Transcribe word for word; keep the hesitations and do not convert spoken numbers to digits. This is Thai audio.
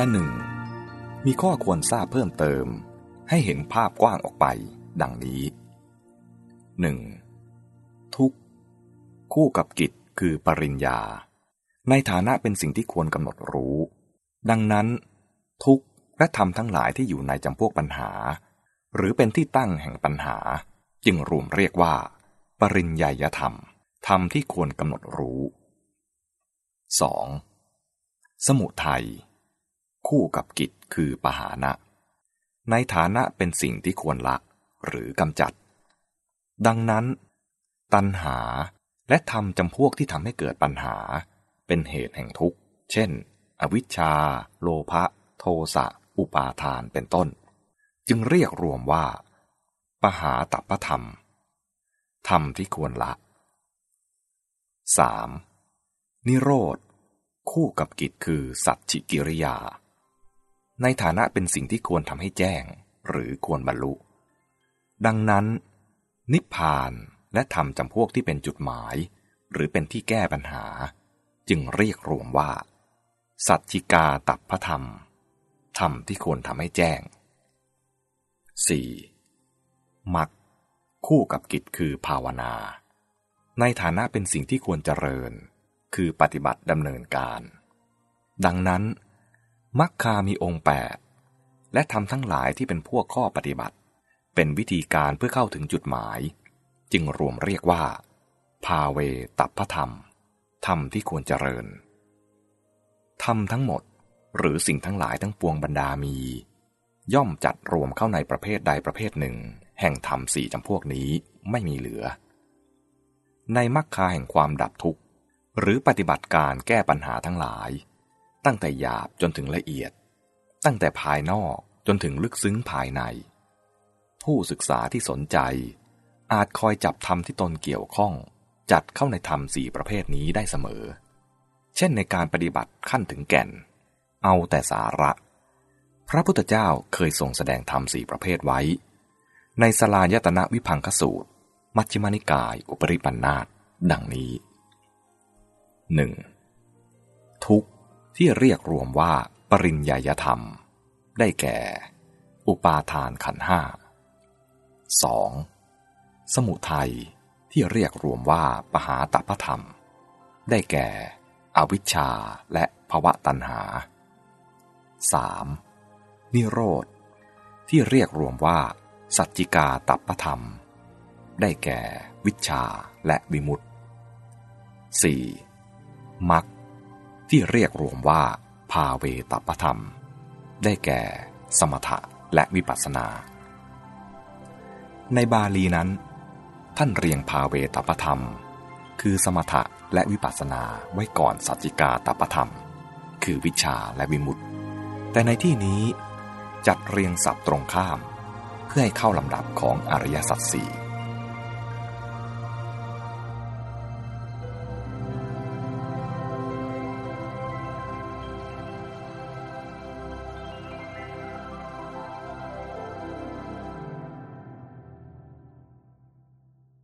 อันหนึ่งมีข้อควรทราบเพิ่มเติมให้เห็นภาพกว้างออกไปดังนี้ หนึ่ง. ทุกข์คู่กับกิจคือปริญญาในฐานะเป็นสิ่งที่ควรกำหนดรู้ดังนั้นทุกข์และธรรมทั้งหลายที่อยู่ในจำพวกปัญหาหรือเป็นที่ตั้งแห่งปัญหาจึงรวมเรียกว่าปริญญาธรรมธรรมที่ควรกำหนดรู้ สอง. สมุทัยคู่กับกิจคือปหานะในฐานะเป็นสิ่งที่ควรละหรือกำจัดดังนั้นตัณหาและธรรมจำพวกที่ทำให้เกิดปัญหาเป็นเหตุแห่งทุกข์เช่นอวิชชาโลภะโทสะอุปาทานเป็นต้นจึงเรียกรวมว่าปหาตัปปธรรมธรรมที่ควรละ สาม. นิโรธคู่กับกิจคือสัจฉิกิริยาในฐานะเป็นสิ่งที่ควรทำให้แจ้งหรือควรบรรลุดังนั้นนิพพานและธรรมจำพวกที่เป็นจุดหมายหรือเป็นที่แก้ปัญหาจึงเรียกรวมว่าสัจฉิกาตัปปธรรมธรรมที่ควรทำให้แจ้ง สี่. มรรคคู่กับกิจคือภาวนาในฐานะเป็นสิ่งที่ควรเจริญคือปฏิบัติดำเนินการดังนั้นมรรคามีองค์แปดและธรรมทั้งหลายที่เป็นพวกข้อปฏิบัติเป็นวิธีการเพื่อเข้าถึงจุดหมายจึงรวมเรียกว่าภาเวตัปปธรรมธรรมที่ควรเจริญธรรมทั้งหมดหรือสิ่งทั้งหลายทั้งปวงบรรดามีย่อมจัดรวมเข้าในประเภทใดประเภทหนึ่งแห่งธรรมสี่จำพวกนี้ไม่มีเหลือในมรรคาแห่งความดับทุกข์หรือปฏิบัติการแก้ปัญหาทั้งหลายตั้งแต่หยาบจนถึงละเอียดตั้งแต่ภายนอกจนถึงลึกซึ้งภายในผู้ศึกษาที่สนใจอาจคอยจับธรรมที่ตนเกี่ยวข้องจัดเข้าในธรรมสี่ประเภทนี้ได้เสมอเช่นในการปฏิบัติขั้นถึงแก่นเอาแต่สาระพระพุทธเจ้าเคยทรงแสดงธรรมสี่ประเภทไว้ในสลายตนะวิภังคสูตรมัชฌิมานิกายอุปริปันธาสดังนี้ หนึ่ง. ทุกข์ที่เรียกรวมว่าปริญญาธรรมได้แก่อุปาทานขันธ์ห้า สอง. สมุทัยที่เรียกรวมว่าปหาตัปปธรรมได้แก่อวิชชาและภวตัณหา สาม. นิโรธที่เรียกรวมว่าสัจจิกาตัปปธรรมได้แก่วิชชาและวิมุตติ สี่. มรรคที่เรียกรวมว่าภาเวตัปปธรรมได้แก่สมถะและวิปัสสนาในบาลีนั้นท่านเรียงภาเวตัปปธรรมคือสมถะและวิปัสสนาไว้ก่อนสัจจิกาตัปปธรรมคือวิชชาและวิมุตติแต่ในที่นี้จัดเรียงศัพท์ตรงข้ามเพื่อให้เข้าลำดับของอริยสัจสี่